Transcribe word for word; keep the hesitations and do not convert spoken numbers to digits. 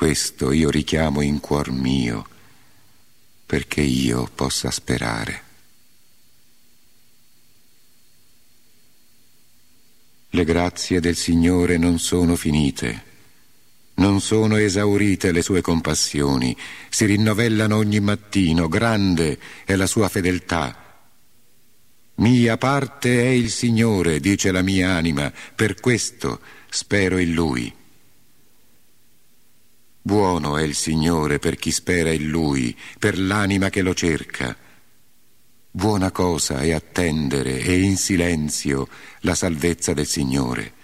questo io richiamo in cuor mio, perché io possa sperare. Le grazie del Signore non sono finite, non sono esaurite le sue compassioni, si rinnovellano ogni mattino, grande è la sua fedeltà. Mia parte è il Signore, dice la mia anima, per questo spero in Lui. Buono è il Signore per chi spera in Lui, per l'anima che lo cerca. Buona cosa è attendere e in silenzio la salvezza del Signore.